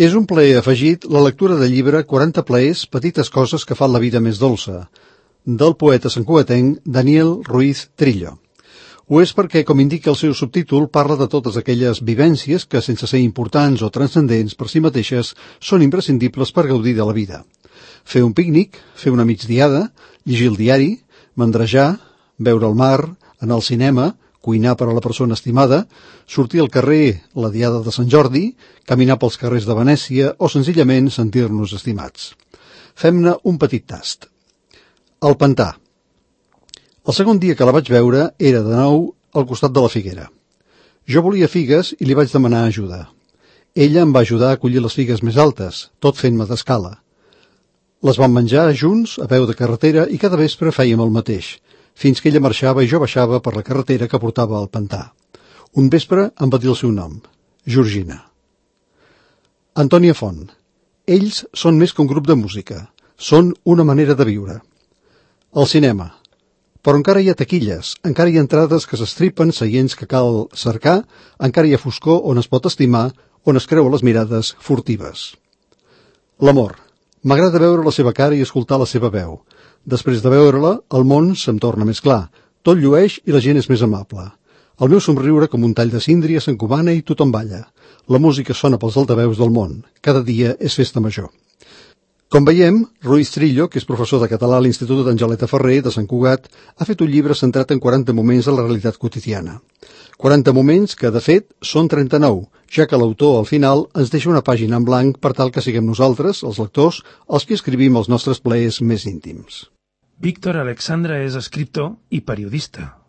És un plaer afegit la lectura del llibre 40 plaers, petites coses que fan la vida més dolça, del poeta santcugatenc Daniel Ruiz Trillo. Ho és perquè, com indica el seu subtítol, parla de totes aquelles vivències que, sense ser importants o transcendents per si mateixes, són imprescindibles per gaudir de la vida. Fer un pícnic, fer una migdiada, llegir el diari, mandrejar, veure el mar, anar al cinema, cuinar per a la persona estimada, sortir al carrer la diada de Sant Jordi, caminar pels carrers de Venècia o senzillament sentir-nos estimats. Fem-ne un petit tast. El pantà. El segon dia que la vaig veure era de nou al costat de la figuera. Jo volia figues i li vaig demanar ajuda. Ella em va ajudar a collir les figues més altes, tot fent-me d'escala. Les vam menjar junts a peu de carretera i cada vespre fèiem el mateix, fins que ella marxava i jo baixava per la carretera que portava al pantà. Un vespre em va dir el seu nom, Georgina. Antònia Font. Ells són més que un grup de música. Són una manera de viure. El cinema. Però encara hi ha taquilles, encara hi ha entrades que s'estripen, seients que cal cercar, encara hi ha foscor on es pot estimar, on es creuen les mirades furtives. L'amor. M'agrada veure la seva cara i escoltar la seva veu. Després de veure-la, el món se'm torna més clar. Tot llueix i la gent és més amable. El meu somriure com un tall de síndria s'encomana i tothom balla. La música sona pels altaveus del món. Cada dia és festa major. Com veiem, Ruiz Trillo, que és professor de català a l'Institut d'Angeleta Ferrer de Sant Cugat, ha fet un llibre centrat en 40 moments de la realitat quotidiana. 40 moments que, de fet, són 39, ja que l'autor, al final, ens deixa una pàgina en blanc per tal que siguem nosaltres, els lectors, els que escrivim els nostres plaers més íntims. Víctor Alexandra és escriptor i periodista.